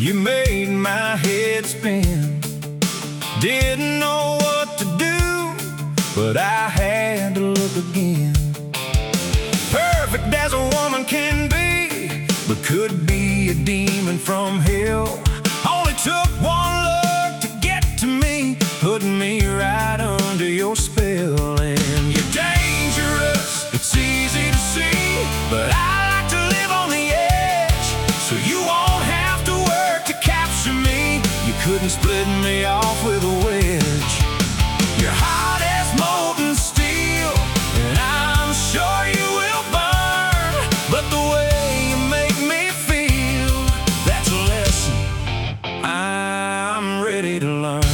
You made my head spin. Didn't know what to do, but I had to look again. Perfect as a woman can be, but could be a demon from hell. Only took one look to get to me, putting me right under your spell. And you're dangerous, it's easy to see, but I like to live on the edge, so you won't have to work to capture me. You couldn't split me off with a wedge. You're hot as molten steel, and I'm sure you will burn, but the way you make me feel, that's a lesson I'm ready to learn.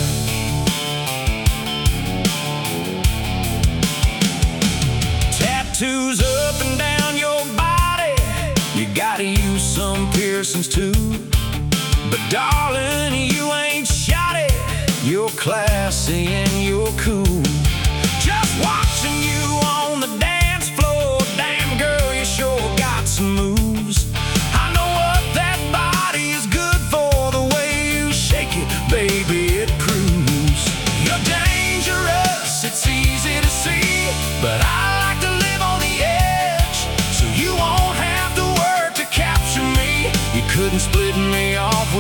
Tattoos up and down your body, you gotta use some piercings too. But darling, you ain't shoddy, you're classy and you're cool. Just watching you on the dance floor, damn girl, you sure got some moves. I know what that body is good for, the way you shake it, baby, it proves. You're dangerous, it's easy to see, but I like to live on the edge, so you won't have to work to capture me. You couldn't split me off